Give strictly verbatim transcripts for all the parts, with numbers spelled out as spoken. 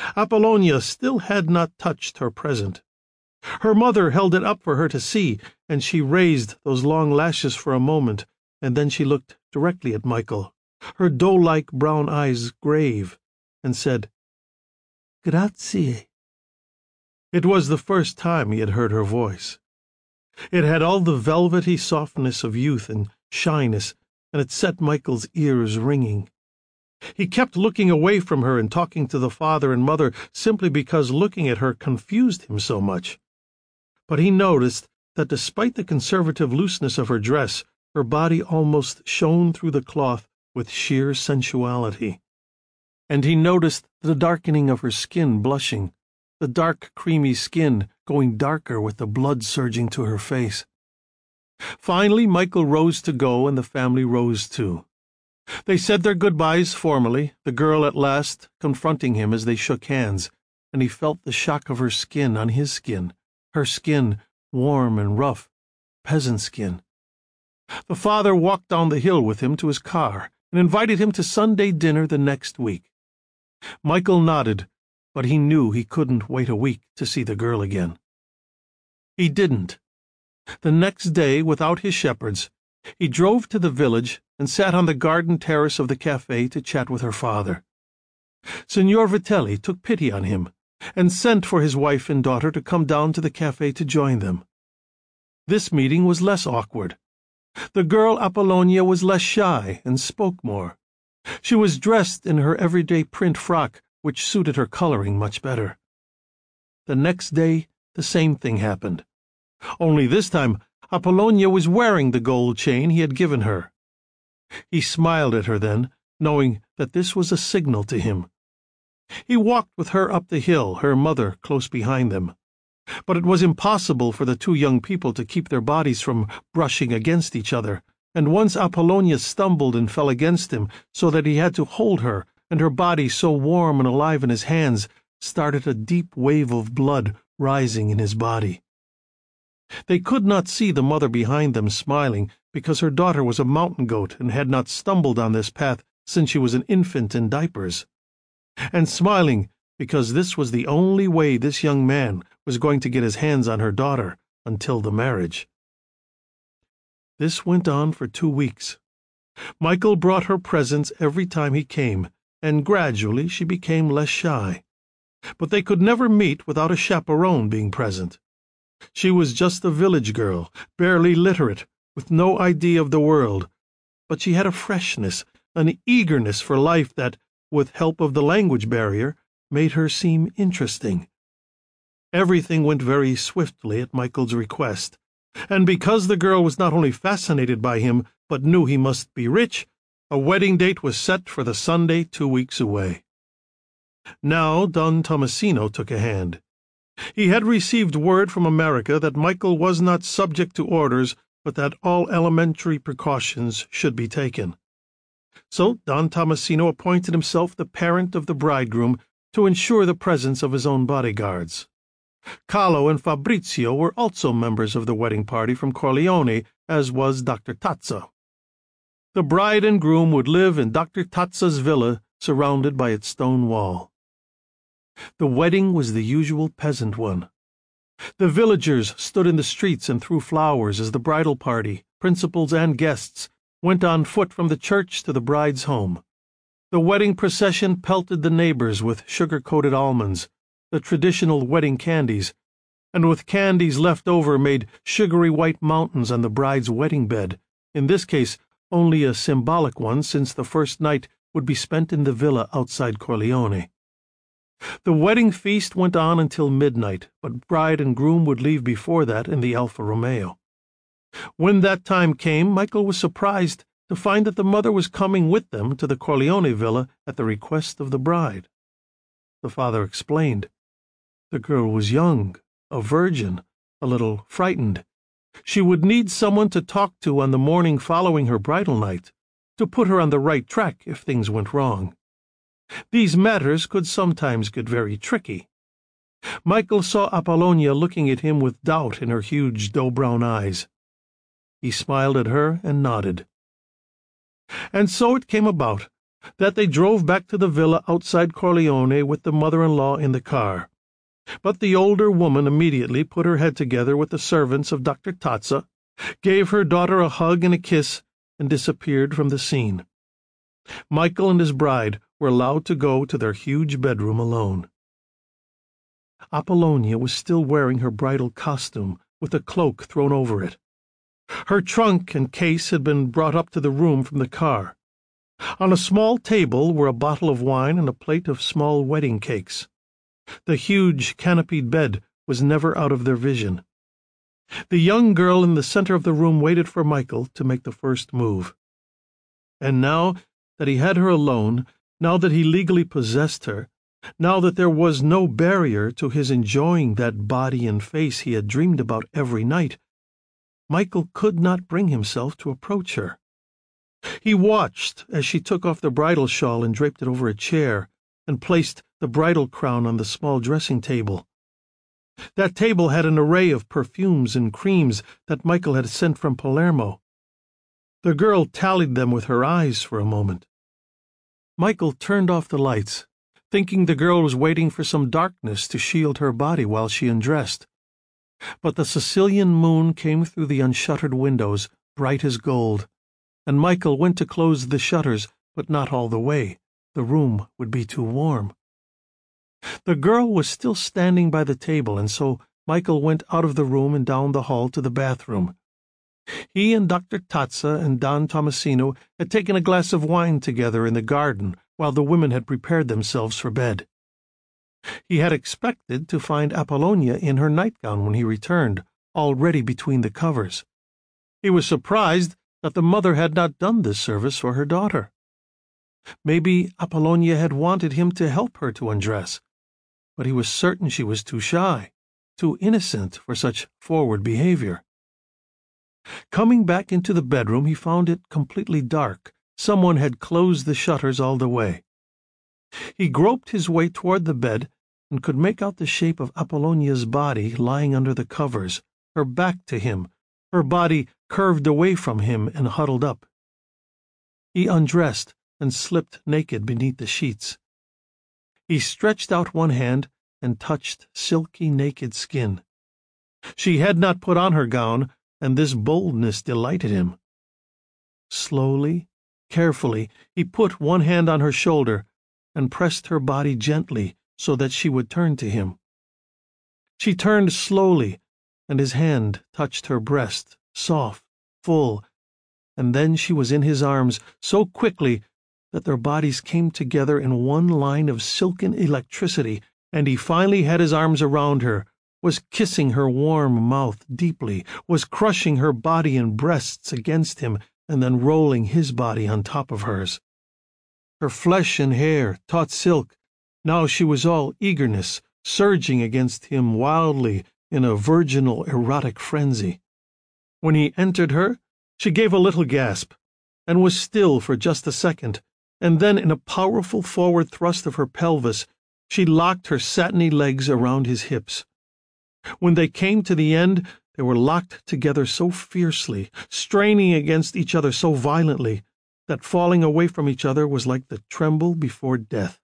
Apollonia still had not touched her present. Her mother held it up for her to see, and she raised those long lashes for a moment, and then she looked directly at Michael, her doe-like brown eyes grave, and said, "Grazie." It was the first time he had heard her voice. It had all the velvety softness of youth and shyness, and it set Michael's ears ringing. He kept looking away from her and talking to the father and mother simply because looking at her confused him so much. But he noticed that despite the conservative looseness of her dress, her body almost shone through the cloth with sheer sensuality. And he noticed the darkening of her skin blushing, the dark creamy skin going darker with the blood surging to her face. Finally Michael rose to go, and the family rose too. They said their goodbyes formally, the girl at last confronting him as they shook hands, and he felt the shock of her skin on his skin, her skin warm and rough, peasant skin. The father walked down the hill with him to his car and invited him to Sunday dinner the next week. Michael nodded, but he knew he couldn't wait a week to see the girl again. He didn't. The next day, without his shepherds, he drove to the village and sat on the garden terrace of the cafe to chat with her father. Signor Vitelli took pity on him and sent for his wife and daughter to come down to the cafe to join them. This meeting was less awkward. The girl Apollonia was less shy and spoke more. She was dressed in her everyday print frock, which suited her coloring much better. The next day the same thing happened. Only this time Apollonia was wearing the gold chain he had given her. He smiled at her then, knowing that this was a signal to him. He walked with her up the hill, her mother close behind them. But it was impossible for the two young people to keep their bodies from brushing against each other, and once Apollonia stumbled and fell against him, so that he had to hold her, and her body, so warm and alive in his hands, started a deep wave of blood rising in his body. They could not see the mother behind them smiling, because her daughter was a mountain goat and had not stumbled on this path since she was an infant in diapers, and smiling because this was the only way this young man was going to get his hands on her daughter until the marriage. This went on for two weeks. Michael brought her presents every time he came, and gradually she became less shy. But they could never meet without a chaperone being present. She was just a village girl, barely literate, with no idea of the world, but she had a freshness, an eagerness for life that, with help of the language barrier, made her seem interesting. Everything went very swiftly at Michael's request, and because the girl was not only fascinated by him, but knew he must be rich, a wedding date was set for the Sunday two weeks away. Now Don Tomasino took a hand. He had received word from America that Michael was not subject to orders, but that all elementary precautions should be taken. So Don Tomasino appointed himself the parent of the bridegroom to ensure the presence of his own bodyguards. Carlo and Fabrizio were also members of the wedding party from Corleone, as was Doctor Tazzo. The bride and groom would live in Doctor Tazzo's villa, surrounded by its stone wall. The wedding was the usual peasant one. The villagers stood in the streets and threw flowers as the bridal party, principals and guests, went on foot from the church to the bride's home. The wedding procession pelted the neighbors with sugar-coated almonds, the traditional wedding candies, and with candies left over made sugary white mountains on the bride's wedding bed, in this case only a symbolic one since the first night would be spent in the villa outside Corleone. The wedding feast went on until midnight, but bride and groom would leave before that in the Alfa Romeo. When that time came, Michael was surprised to find that the mother was coming with them to the Corleone villa at the request of the bride. The father explained. The girl was young, a virgin, a little frightened. She would need someone to talk to on the morning following her bridal night, to put her on the right track if things went wrong. These matters could sometimes get very tricky. Michael saw Apollonia looking at him with doubt in her huge doe-brown eyes. He smiled at her and nodded. And so it came about. that they drove back to the villa outside Corleone with the mother-in-law in the car. But the older woman immediately put her head together with the servants of Doctor Tazza, gave her daughter a hug and a kiss, and disappeared from the scene. Michael and his bride were allowed to go to their huge bedroom alone. Apollonia was still wearing her bridal costume, with a cloak thrown over it. Her trunk and case had been brought up to the room from the car. On a small table were a bottle of wine and a plate of small wedding cakes. The huge canopied bed was never out of their vision. The young girl in the center of the room waited for Michael to make the first move. And now that he had her alone, now that he legally possessed her, now that there was no barrier to his enjoying that body and face he had dreamed about every night, Michael could not bring himself to approach her. He watched as she took off the bridal shawl and draped it over a chair, and placed the bridal crown on the small dressing table. That table had an array of perfumes and creams that Michael had sent from Palermo. The girl tallied them with her eyes for a moment. Michael turned off the lights, thinking the girl was waiting for some darkness to shield her body while she undressed. But the Sicilian moon came through the unshuttered windows, bright as gold, and Michael went to close the shutters, but not all the way. The room would be too warm. The girl was still standing by the table, and so Michael went out of the room and down the hall to the bathroom. He and Doctor Tazza and Don Tomasino had taken a glass of wine together in the garden while the women had prepared themselves for bed. He had expected to find Apollonia in her nightgown when he returned, already between the covers. He was surprised that the mother had not done this service for her daughter. Maybe Apollonia had wanted him to help her to undress, but he was certain she was too shy, too innocent for such forward behavior. Coming back into the bedroom, he found it completely dark. Someone had closed the shutters all the way. He groped his way toward the bed and could make out the shape of Apollonia's body lying under the covers, her back to him, her body curved away from him and huddled up. He undressed and slipped naked beneath the sheets. He stretched out one hand and touched silky naked skin. She had not put on her gown, and this boldness delighted him. Slowly, carefully, he put one hand on her shoulder and pressed her body gently so that she would turn to him. She turned slowly, and his hand touched her breast, soft, full, and then she was in his arms so quickly that their bodies came together in one line of silken electricity, and he finally had his arms around her, was kissing her warm mouth deeply, was crushing her body and breasts against him, and then rolling his body on top of hers. Her flesh and hair, taut silk, now she was all eagerness, surging against him wildly in a virginal erotic frenzy. When he entered her, she gave a little gasp, and was still for just a second, and then in a powerful forward thrust of her pelvis, she locked her satiny legs around his hips. When they came to the end, they were locked together so fiercely, straining against each other so violently, that falling away from each other was like the tremble before death.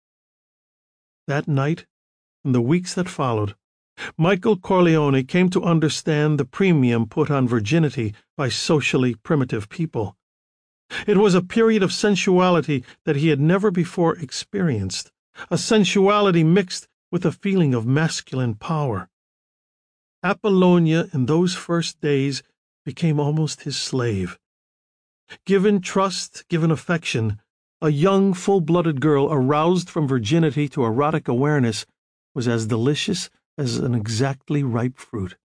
That night, and the weeks that followed, Michael Corleone came to understand the premium put on virginity by socially primitive people. It was a period of sensuality that he had never before experienced, a sensuality mixed with a feeling of masculine power. Apollonia in those first days became almost his slave. Given trust, given affection, a young, full-blooded girl aroused from virginity to erotic awareness was as delicious as an exactly ripe fruit.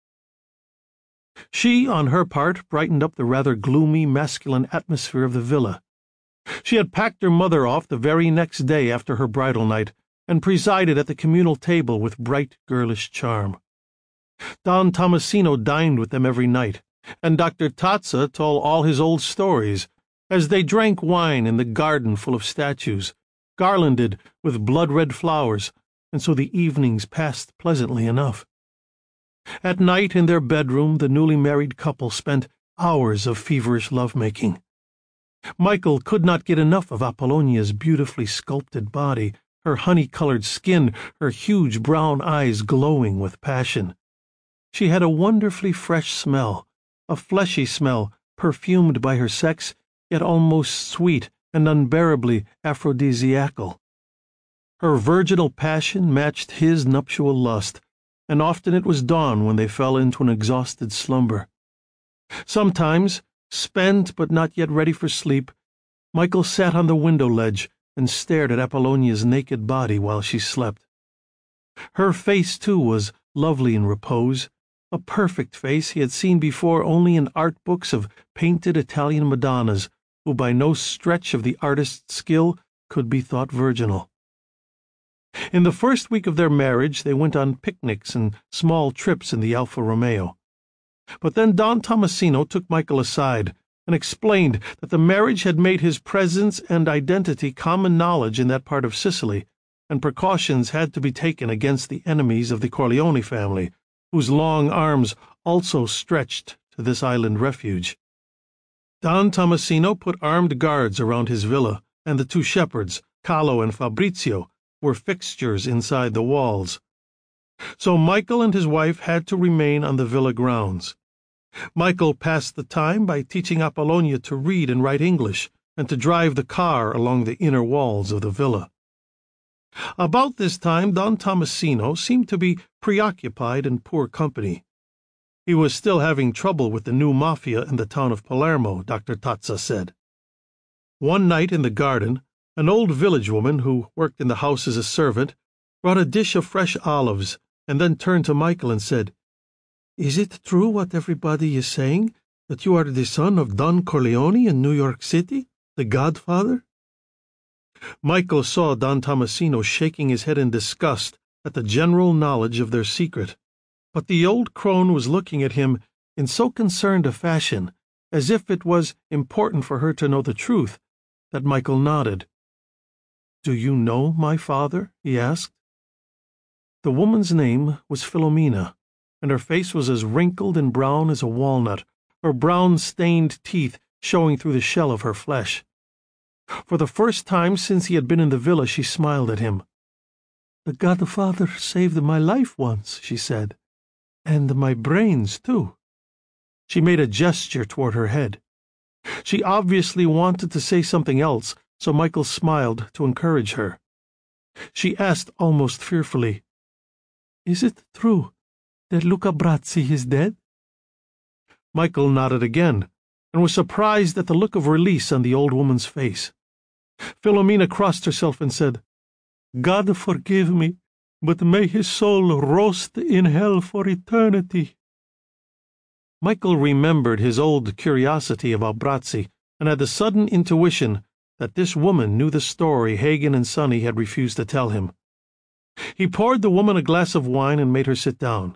She, on her part, brightened up the rather gloomy, masculine atmosphere of the villa. She had packed her mother off the very next day after her bridal night, and presided at the communal table with bright, girlish charm. Don Tomasino dined with them every night, and Doctor Tazza told all his old stories, as they drank wine in the garden full of statues, garlanded with blood-red flowers, and so the evenings passed pleasantly enough. At night in their bedroom the newly married couple spent hours of feverish love-making. Michael could not get enough of Apollonia's beautifully sculpted body, her honey-colored skin, her huge brown eyes glowing with passion. She had a wonderfully fresh smell, a fleshy smell perfumed by her sex, yet almost sweet and unbearably aphrodisiacal. Her virginal passion matched his nuptial lust, and often it was dawn when they fell into an exhausted slumber. Sometimes, spent but not yet ready for sleep, Michael sat on the window ledge and stared at Apollonia's naked body while she slept. Her face, too, was lovely in repose, a perfect face he had seen before only in art books of painted Italian Madonnas, who by no stretch of the artist's skill could be thought virginal. In the first week of their marriage they went on picnics and small trips in the Alfa Romeo. But then Don Tomasino took Michael aside and explained that the marriage had made his presence and identity common knowledge in that part of Sicily, and precautions had to be taken against the enemies of the Corleone family, whose long arms also stretched to this island refuge. Don Tomasino put armed guards around his villa, and the two shepherds, Carlo and Fabrizio, were fixtures inside the walls. So Michael and his wife had to remain on the villa grounds. Michael passed the time by teaching Apollonia to read and write English, and to drive the car along the inner walls of the villa. About this time Don Tomasino seemed to be preoccupied in poor company. He was still having trouble with the new mafia in the town of Palermo, Doctor Tazza said. One night in the garden, an old village woman who worked in the house as a servant brought a dish of fresh olives and then turned to Michael and said, "Is it true what everybody is saying, that you are the son of Don Corleone in New York City, the godfather?" Michael saw Don Tomasino shaking his head in disgust at the general knowledge of their secret, but the old crone was looking at him in so concerned a fashion, as if it was important for her to know the truth, that Michael nodded. "Do you know my father?" he asked. The woman's name was Philomena, and her face was as wrinkled and brown as a walnut, her brown-stained teeth showing through the shell of her flesh. For the first time since he had been in the villa, she smiled at him. "The godfather saved my life once," she said, "and my brains, too." She made a gesture toward her head. She obviously wanted to say something else, so Michael smiled to encourage her. She asked almost fearfully, "Is it true that Luca Brazzi is dead?" Michael nodded again, and was surprised at the look of release on the old woman's face. Philomena crossed herself and said, "God forgive me, but may his soul roast in hell for eternity." Michael remembered his old curiosity about Brazzi, and had the sudden intuition that this woman knew the story Hagen and Sonny had refused to tell him. He poured the woman a glass of wine and made her sit down.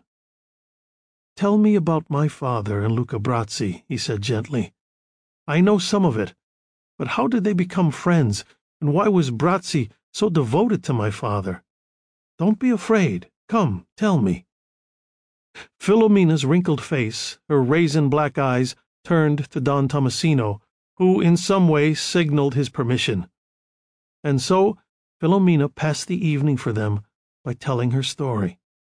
"Tell me about my father and Luca Brazzi," he said gently. "I know some of it, but how did they become friends, and why was Brazzi so devoted to my father? Don't be afraid. Come, tell me." Philomena's wrinkled face, her raisin-black eyes, turned to Don Tomasino, who in some way signaled his permission. And so Philomena passed the evening for them by telling her story.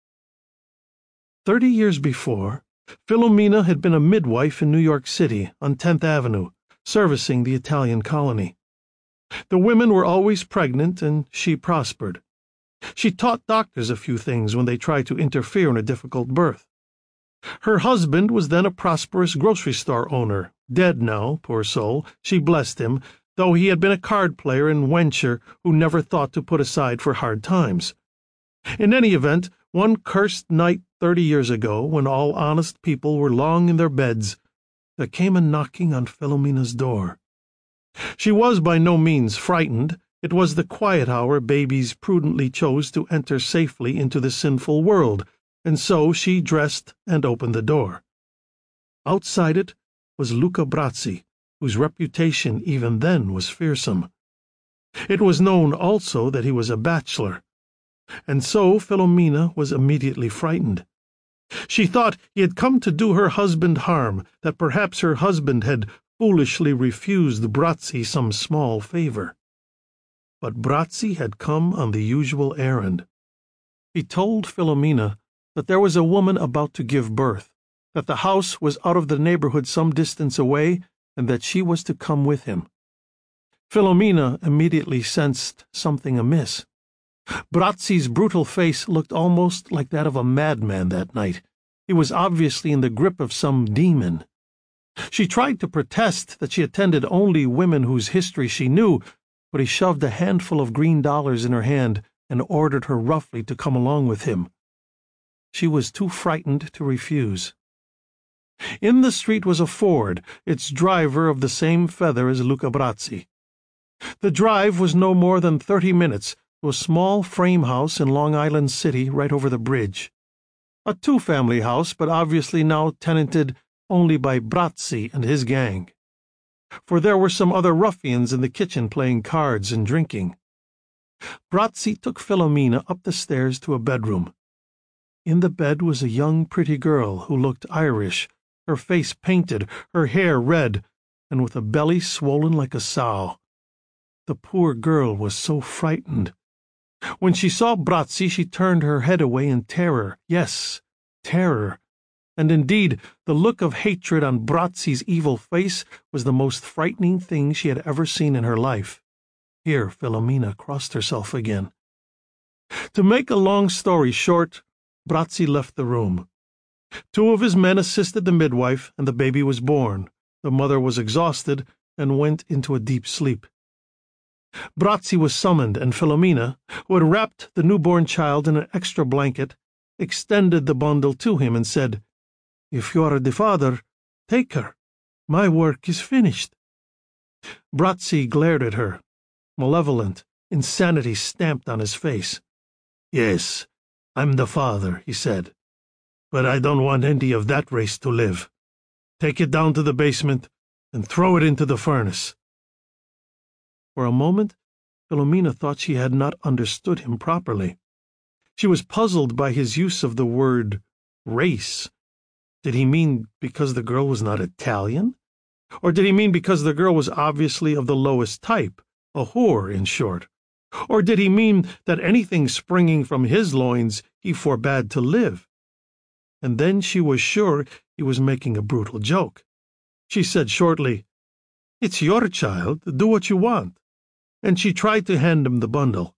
Thirty years before, Philomena had been a midwife in New York City on tenth Avenue, servicing the Italian colony. The women were always pregnant, and she prospered. She taught doctors a few things when they tried to interfere in a difficult birth. Her husband was then a prosperous grocery store owner, dead now, poor soul, she blessed him, though he had been a card player and wencher who never thought to put aside for hard times. In any event, one cursed night thirty years ago, when all honest people were long in their beds, there came a knocking on Philomena's door. She was by no means frightened. It was the quiet hour babies prudently chose to enter safely into the sinful world, and so she dressed and opened the door. Outside it was Luca Brazzi, whose reputation even then was fearsome. It was known also that he was a bachelor, and so Philomena was immediately frightened. She thought he had come to do her husband harm, that perhaps her husband had foolishly refused Brazzi some small favor. But Brazzi had come on the usual errand. He told Filomena that there was a woman about to give birth, that the house was out of the neighborhood some distance away, and that she was to come with him. Filomena immediately sensed something amiss. Brazzi's brutal face looked almost like that of a madman that night. He was obviously in the grip of some demon. She tried to protest that she attended only women whose history she knew, but he shoved a handful of green dollars in her hand and ordered her roughly to come along with him. She was too frightened to refuse. In the street was a Ford, its driver of the same feather as Luca Brazzi. The drive was no more than thirty minutes to a small frame house in Long Island City right over the bridge. A two-family house, but obviously now tenanted only by Brazzi and his gang. For there were some other ruffians in the kitchen playing cards and drinking. Brazzi took Filomena up the stairs to a bedroom. In the bed was a young, pretty girl who looked Irish, her face painted, her hair red, and with a belly swollen like a sow. The poor girl was so frightened. When she saw Brazzi, she turned her head away in terror. Yes, terror. And indeed, the look of hatred on Brazzi's evil face was the most frightening thing she had ever seen in her life. Here Filomena crossed herself again. To make a long story short, Brazzi left the room. Two of his men assisted the midwife, and the baby was born. The mother was exhausted and went into a deep sleep. Brazzi was summoned, and Filomena, who had wrapped the newborn child in an extra blanket, extended the bundle to him and said, "If you are the father, take her. My work is finished." Brazzi glared at her. Malevolent, insanity stamped on his face. "Yes, I'm the father," he said. "But I don't want any of that race to live. Take it down to the basement and throw it into the furnace." For a moment, Filomena thought she had not understood him properly. She was puzzled by his use of the word race. Did he mean because the girl was not Italian? Or did he mean because the girl was obviously of the lowest type, a whore, in short? Or did he mean that anything springing from his loins he forbade to live? And then she was sure he was making a brutal joke. She said shortly, "It's your child, do what you want," and she tried to hand him the bundle.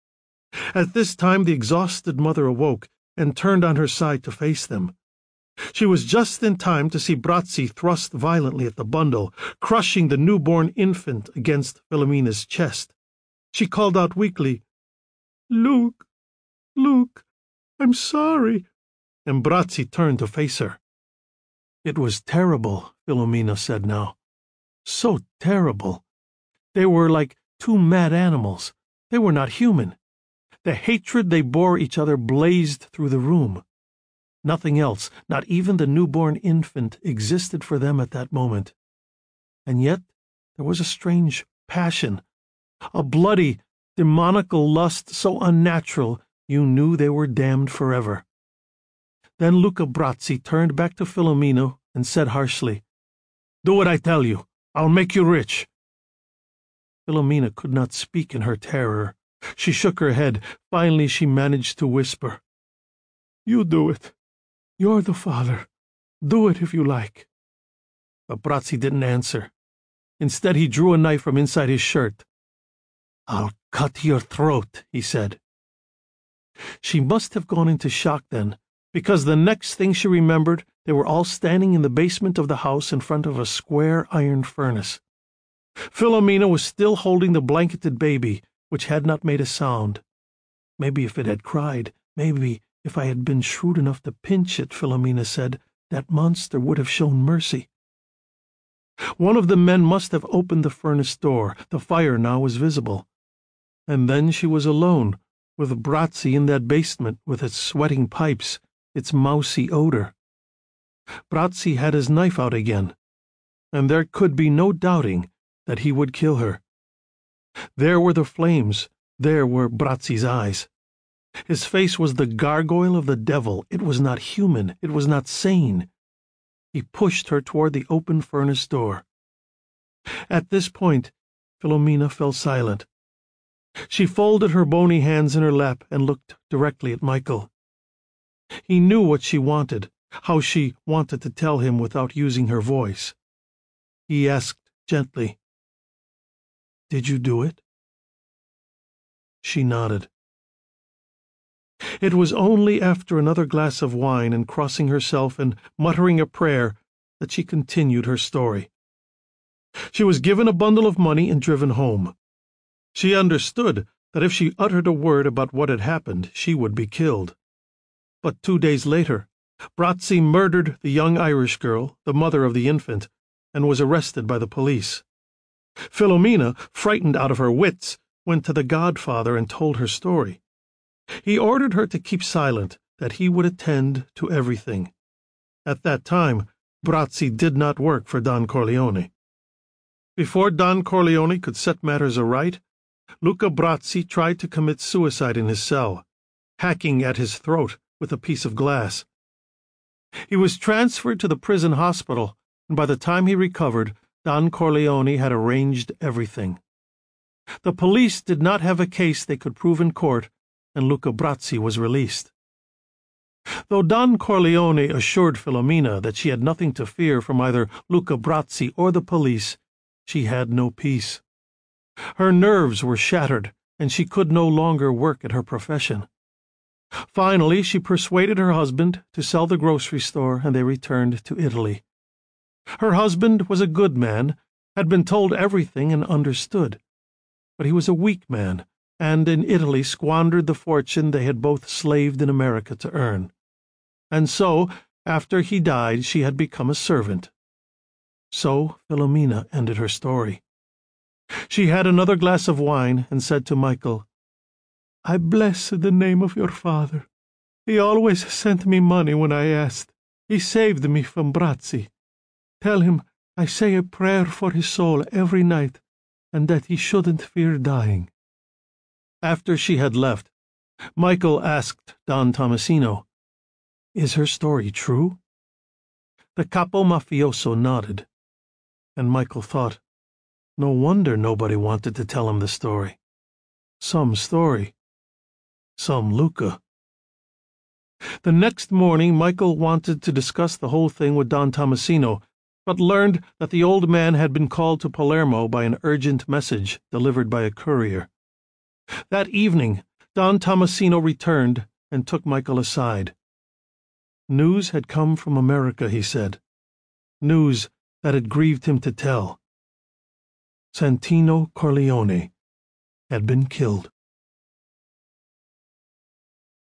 At this time the exhausted mother awoke and turned on her side to face them. She was just in time to see Brazzi thrust violently at the bundle, crushing the newborn infant against Filomena's chest. She called out weakly, "Luke, Luke, I'm sorry," and Brazzi turned to face her. It was terrible, Filomena said now. So terrible. They were like two mad animals. They were not human. The hatred they bore each other blazed through the room. Nothing else, not even the newborn infant, existed for them at that moment. And yet there was a strange passion, a bloody, demoniacal lust so unnatural you knew they were damned forever. Then Luca Brazzi turned back to Filomena and said harshly, "Do what I tell you. I'll make you rich." Filomena could not speak in her terror. She shook her head. Finally she managed to whisper, "You do it. You're the father. Do it if you like." But Brazzi didn't answer. Instead he drew a knife from inside his shirt. "I'll cut your throat," he said. She must have gone into shock then, because the next thing she remembered, they were all standing in the basement of the house in front of a square iron furnace. Filomena was still holding the blanketed baby, which had not made a sound. Maybe if it had cried, maybe if I had been shrewd enough to pinch it, Filomena said, that monster would have shown mercy. One of the men must have opened the furnace door. The fire now was visible. And then she was alone, with Brazzi in that basement with its sweating pipes, its mousy odor. Brazzi had his knife out again, and there could be no doubting that he would kill her. There were the flames, there were Brazzi's eyes. His face was the gargoyle of the devil. It was not human, it was not sane. He pushed her toward the open furnace door. At this point, Filomena fell silent. She folded her bony hands in her lap and looked directly at Michael. He knew what she wanted, how she wanted to tell him without using her voice. He asked gently, "Did you do it?" She nodded. It was only after another glass of wine and crossing herself and muttering a prayer that she continued her story. She was given a bundle of money and driven home. She understood that if she uttered a word about what had happened, she would be killed. But two days later, Brazzi murdered the young Irish girl, the mother of the infant, and was arrested by the police. Filomena, frightened out of her wits, went to the godfather and told her story. He ordered her to keep silent, that he would attend to everything. At that time, Brazzi did not work for Don Corleone. Before Don Corleone could set matters aright, Luca Brazzi tried to commit suicide in his cell, hacking at his throat with a piece of glass. He was transferred to the prison hospital, and by the time he recovered, Don Corleone had arranged everything. The police did not have a case they could prove in court, and Luca Brazzi was released. Though Don Corleone assured Filomena that she had nothing to fear from either Luca Brazzi or the police, she had no peace. Her nerves were shattered, and she could no longer work at her profession. Finally, she persuaded her husband to sell the grocery store, and they returned to Italy. Her husband was a good man, had been told everything and understood. But he was a weak man, and in Italy squandered the fortune they had both slaved in America to earn. And so, after he died, she had become a servant. So Filomena ended her story. She had another glass of wine and said to Michael, "I bless the name of your father. He always sent me money when I asked. He saved me from Brazzi. Tell him I say a prayer for his soul every night, and that he shouldn't fear dying." After she had left, Michael asked Don Tommasino, "Is her story true?" The capo mafioso nodded, and Michael thought, no wonder nobody wanted to tell him the story. Some story. Some Luca. The next morning, Michael wanted to discuss the whole thing with Don Tommasino, but learned that the old man had been called to Palermo by an urgent message delivered by a courier. That evening, Don Tommasino returned and took Michael aside. News had come from America, he said. News that it grieved him to tell. Santino Corleone had been killed.